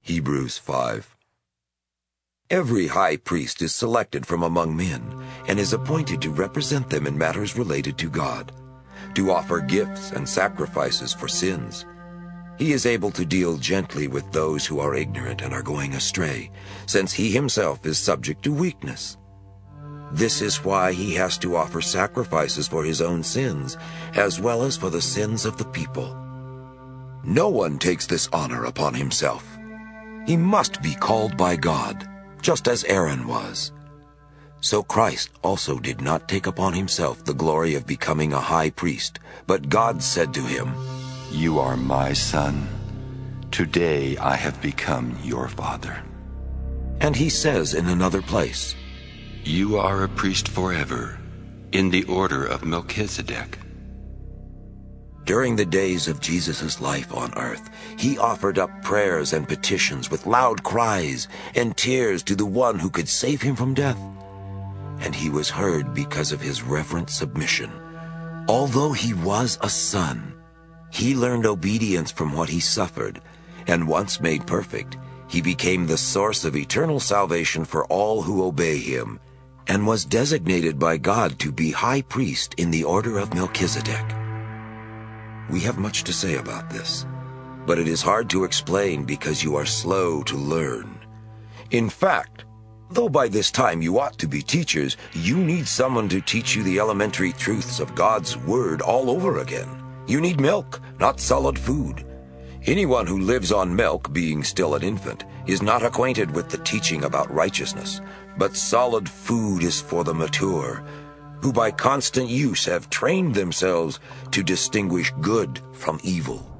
Hebrews 5. Every high priest is selected from among men and is appointed to represent them in matters related to God, to offer gifts and sacrifices for sins. He is able to deal gently with those who are ignorant and are going astray, since he himself is subject to weakness. This is why he has to offer sacrifices for his own sins, as well as for the sins of the people. No one takes this honor upon himself. He must be called by God, just as Aaron was. So Christ also did not take upon himself the glory of becoming a high priest, but God said to him, "You are my son. Today I have become your father." And he says in another place, "You are a priest forever, in the order of Melchizedek." During the days of Jesus' life on earth, he offered up prayers and petitions with loud cries and tears to the one who could save him from death. And he was heard because of his reverent submission. Although he was a son, he learned obedience from what he suffered, and once made perfect, he became the source of eternal salvation for all who obey him, and was designated by God to be high priest in the order of Melchizedek. We have much to say about this, but it is hard to explain because you are slow to learn. In fact, though by this time you ought to be teachers, you need someone to teach you the elementary truths of God's Word all over again. You need milk, not solid food. Anyone who lives on milk, being still an infant, is not acquainted with the teaching about righteousness, but solid food is for the mature, who by constant use have trained themselves to distinguish good from evil.